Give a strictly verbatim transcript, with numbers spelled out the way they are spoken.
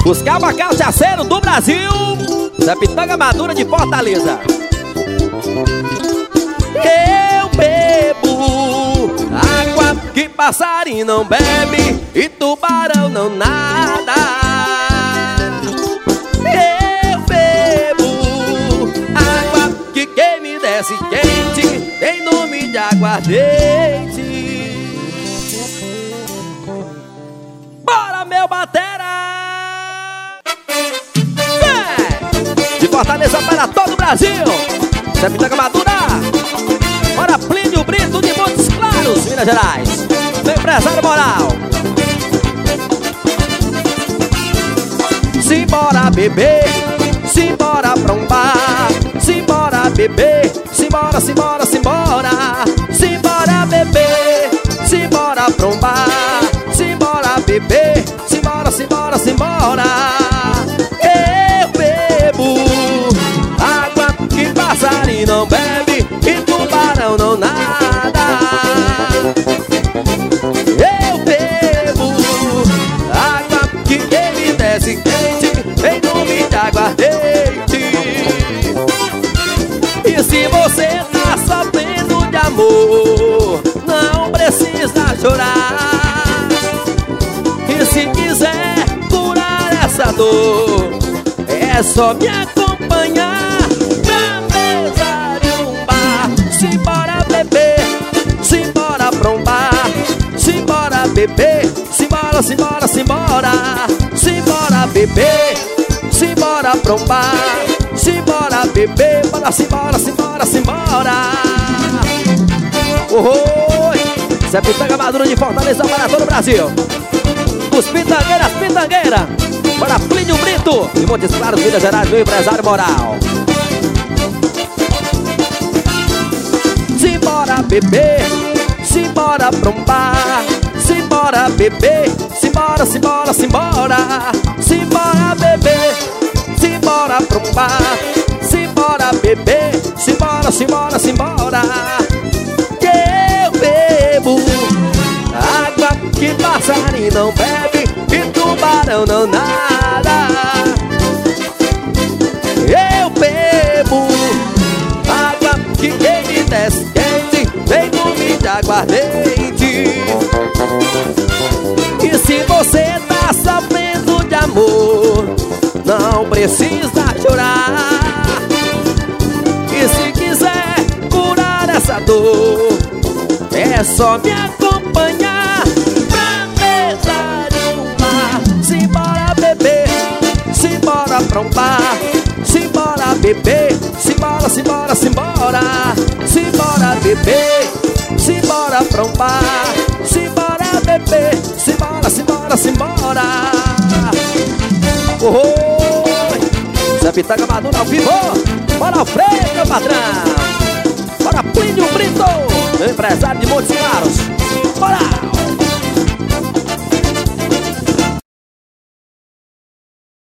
Os cachaceiro do Brasil, Zé Pitanga Madura de Fortaleza. Eu bebo água que passarinho não bebe e tubarão não nada. Eu bebo água que quem me desce quente tem nome de aguardente. Bora, meu batera! É. De Fortaleza para todo o Brasil, Zé Pitanga Madura. Bora, Plínio Brito de Montes Claros, Minas Gerais. Meu empresário moral. Simbora beber, simbora pra um bar. Simbora beber, simbora, simbora, simbora. Simbora beber, simbora pra um bar. Simbora beber, simbora, simbora, simbora. Eu bebo água que passarinho não bebe e tubarão não nada. Eu bebo água que quem me desce quente em nome de aguardente. E se você tá sofrendo de amor, não precisa chorar. E se quiser curar essa dor, é só me acompanhar pra mesa de um bar. Simbora beber, simbora pra um bar. Simbora beber, simbora, simbora, simbora. Simbora beber, simbora pra um bar. Simbora beber, bora, simbora, simbora, simbora. Oi, Zé Pitanga Madura de Fortaleza para todo o Brasil. Os Pitangueiras, Pitangueira. Para Plínio Brito de Montes Claros, Minas Gerais, meu empresário moral. Simbora beber, simbora pra um bar. Simbora beber, simbora, simbora, simbora. Simbora beber, simbora pra um bar. Simbora beber, simbora, simbora, simbora. Que eu bebo água que passarinho não bebe e tubarão não nada. Eu bebo água que quem me desce quente vem nome de aguardente. E se você tá sofrendo de amor, não precisa chorar. E se quiser curar essa dor, é só me acompanhar pra mesa de um bar. Simbora beber, simbora pra um bar. Simbora beber, simbora, simbora, simbora. Simbora beber, simbora pra um bar. Simbora beber, simbora, simbora, simbora. Oi, Zé Pitanga Madura ao vivo. Bora ao freio, meu patrão. Bora, Plínio Brito, meu empresário de Montes Claros. Bora!